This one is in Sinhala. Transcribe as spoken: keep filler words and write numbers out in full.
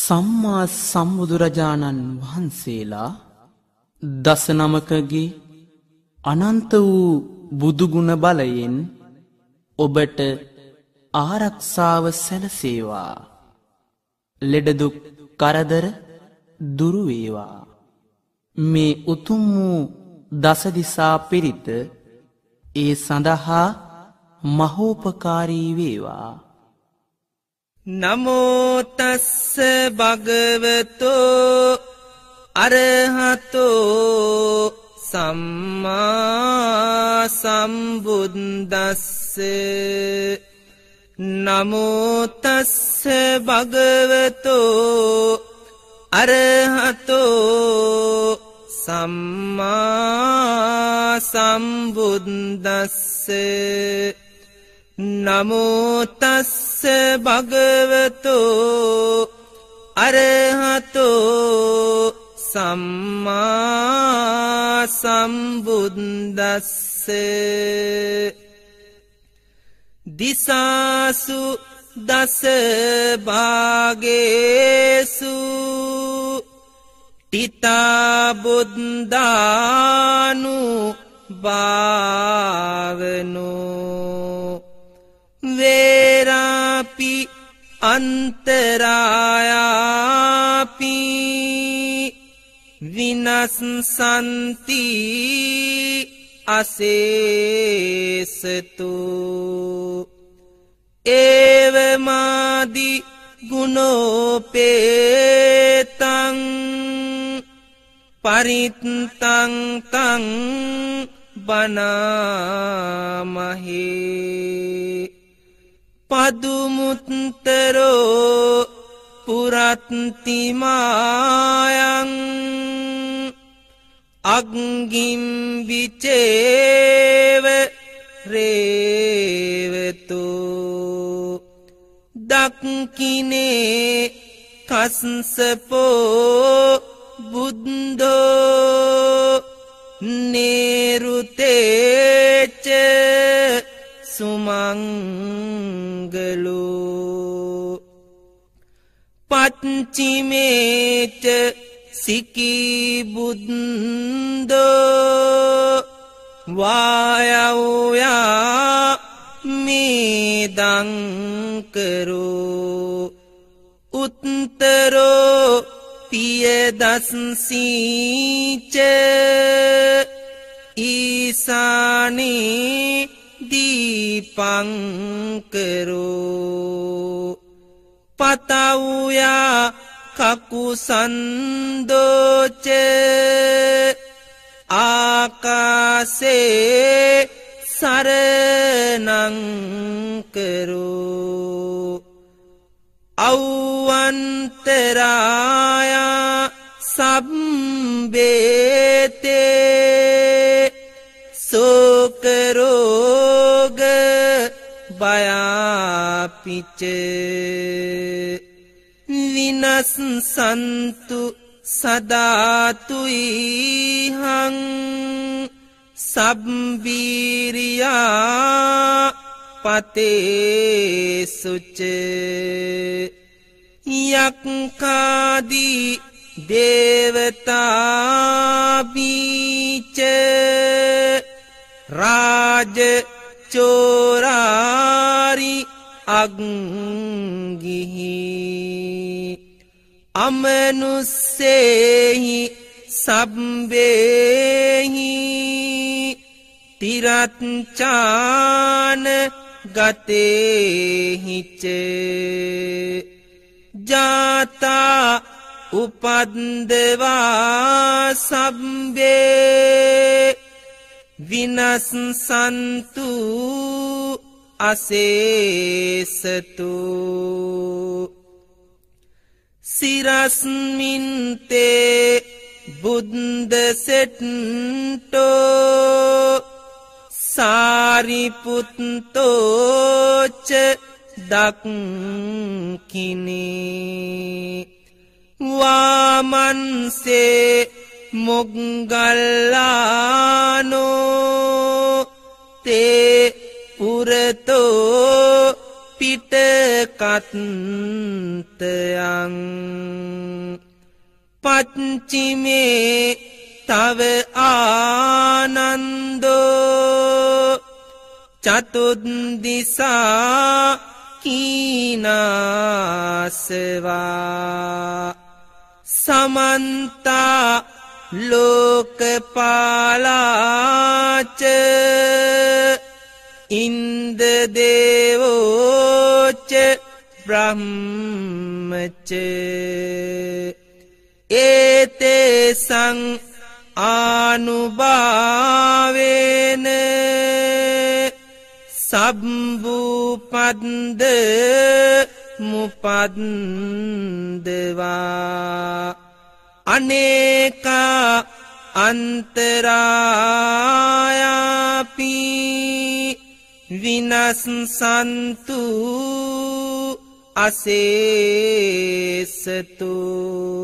සම්මා සම්බුදුරජාණන් වහන්සේලා දස නමකගේ අනන්ත වූ බුදුගුණ බලයෙන් ඔබට ආරක්ෂාව සැලසේවා. ලෙඩදුක් කරදර දුරු වේවා. මේ උතුම් වූ දසදිසා පිරිත ඒ සඳහා මහෝපකාරී වේවා. නමෝ තස්ස භගවතෝ අරහතෝ සම්මා සම්බුද්දස්ස. නමෝ තස්ස භගවතෝ අරහතෝ සම්මා සම්බුද්දස්ස. නමෝ තස්ස භගවතෝ අරහතෝ සම්මා සම්බුද්දස්ස. දිසාසු දස භාගේසු තිතා බුද්ධානු භාවනෝ වේරාපි අන්තරායාපි විනස්සන්ති අසේසතු. ඒවමාදි ගුණෝපේතං පරිත්තං තං බනාමහේ. පදුමුත්තරෝ පුරත්තිමායං අග්ගිම් විචේව රේවතු. දක්කිනේ කස්සපෝ බුද්ධෝ නේරුතේච සුමංගලෝ. පච්චිමේච සිකී බුද්ධෝ වායව්‍යා මේදංකරෝ. උත්තරෝ පියදස්සීච ඊසානේ දීපංකරෝ. පතව්‍යා කකුසන්දෝච ආකාසේ සරණංකරෝ. අව්වන්තරායා සබ්බේතේ සෝකරෝග බයාපිච විනස්සන්තු සදාතුයිහං සබ්බීරියා පතේසුච. යක්ඛාදී දේවතාබීච රාජ චෝරාරි අග්ගිහි අමනුස්සේහි සබ්බේහි තිරච්ඡාන ගතේහිච. ජාතා උපද්දවා සබ්බේ විනස්සන්තු අසේසතු. සිරස්මින්තේ බුද්ධ සෙට්ටෝ සාරිපුත්තෝච දක්ඛිනේ. වාමන්සේ මොග්ගල්ලානෝ තේ පුරතෝ පිට කත්තයං පච්චිමේ තව ආනන්දෝ චතුද්දිසා කීනාසවා සමන්තා ලෝකපාලාච ඉන්දදේවෝච බ්‍රහ්මච ඒතේසං ආනුභාවේන සබ්බුපද්ද මුපද්දවා අනේකා අන්තරායාපි විනස්සන්තු අසේසතු